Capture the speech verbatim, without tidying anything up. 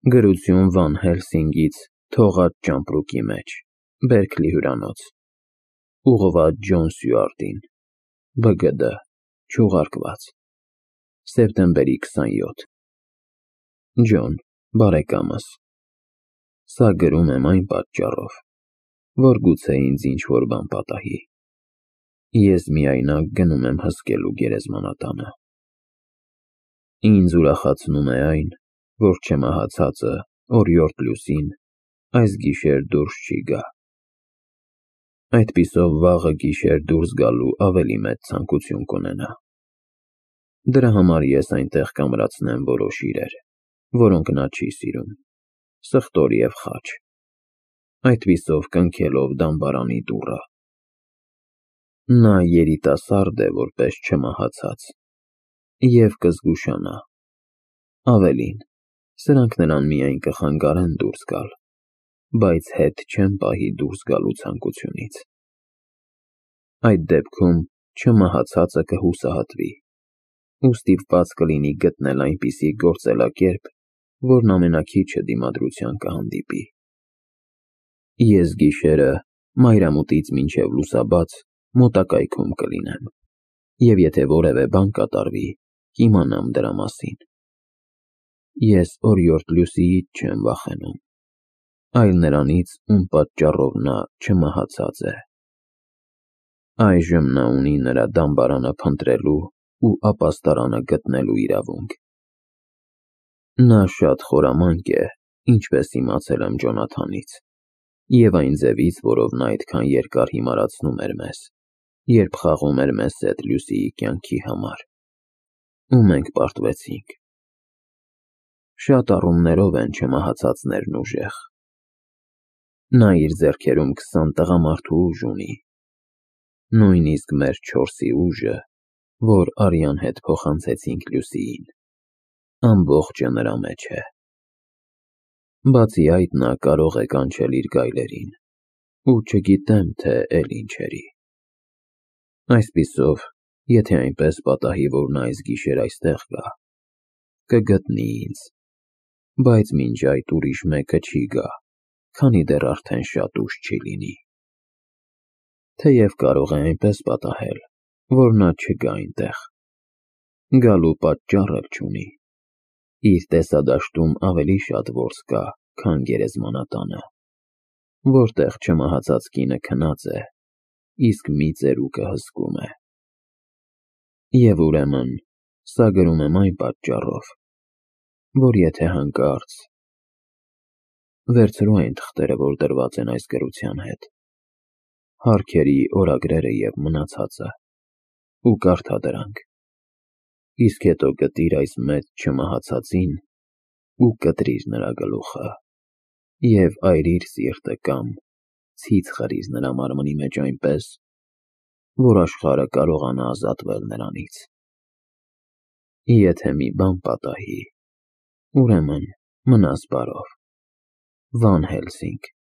Գրություն Վան Հելսինգից թողած ճամպրուկի մեջ, Բերքլի հյուրանոց, ուղղված Ջոն Սյուարտին, Բ Գ Դ, չուղարկված, սեպտեմբերի քսանյոթ։ Ջոն, բարեկամս, սա գրում եմ այն պատճառով, որ գուցե ինձ ինչ-որ բան պատահի։ Ես միայնակ գնում եմ հսկելու գերեզմանատանը։ Ինձ ուրախացնում է այն, որ չմահացածը օրիորդ լուսին այս գիշեր դուրս չի գա։ Այդպիսով վաղը գիշեր դուրս գալու ավելի մեծ ցանկություն կունենա։ Դրա համար ես այնտեղ կամրացնեմ որոշ իրեր, որոնք նա չի սիրում, սխտոր և խաչ, այդպիսով կնքելով դամբարանի դուռը։ Նա երիտասարդ է որպես չմահացած և կզգուշանա։ Ավելին, սրանք նրան միայն կխանգարեն դուրս գալ, բայց հետ չեն պահի դուրս գալու ցանկությունից։ Այդ դեպքում չմահացածը կհուսահատվի ու ստիպված կլինի գտնել այնպիսի գործելակերպ, որն ամենաքիչը դիմադրության կհանդիպի։ Ես գիշերը մայրամուտից մինչև լուսաբաց մոտակայքում կլինեմ, և եթե որևէ բան կատարվի, կիմանամ դրա մասին։ Ես օրիորդ Լուսիից չեմ վախենում, այլ նրանից, ում պատճառով նա չմահացած է։ Այժմ նա ունի նրա դամբարանը փնտրելու ու ապաստարանը գտնելու իրավունք։ Նա շատ խորամանկ է, ինչպես իմացել եմ Ջոնաթանից, և այն ձևից, որով նա այդքան երկար հիմարացնում էր մեզ, երբ խաղում էր մեզ հետ Լուսիի կյանքի համար, ու մենք պարտվեցինք։ Շատ առումներով են չմահացածներն ուժեղ։ Նա իր ձեռքերում քսան տղամարդու ուժ ունի, նույնիսկ մեր չորսի ուժը, որ արյան հետ փոխանցեցինք Լուսիին, ամբողջը նրա մեջ է։ Բացի այդ, նա կարող է կանչել իր գայլերին, ու չգիտեմ, թե էլ ինչերի։ Այսպիսով, եթե այնպես պատահի, որ նա այս գիշեր այստեղ գա, կգտնի ինձ, բայց մինչ այդ ուրիշ մեկը չի գա, քանի դեռ արդեն շատ ուշ չի լինի։ Թեև կարող է այնպես պատահել, որ նա չգա այնտեղ, գալու պատճառ էլ չունի։ Իր տեսադաշտում ավելի շատ որս կա, քան գերեզմանատանը, որտեղ չմահացած կինը քնած է, իսկ մի ծերուկը հսկում է։ Եվ ուրեմն, սա գրում եմ այն պատճառով, որ եթե հանկարծ… Վերցրու այն թղթերը, որ դրված են այս գրության հետ, հարքերի օրագրերը և մնացածը, ու կարդա դրանք, իսկ հետո գտիր այս մեծ չմահացածին ու կտրիր նրա գլուխը, և այրիր սիրտը կամ ցից խրիր նրա մարմնի մեջ այնպես, որ աշխարհը կարողանա ազատվել նրանից։ Եթե մի բան պատահի, ուրեմն մնաս բարով։ Վան Հելսինգ։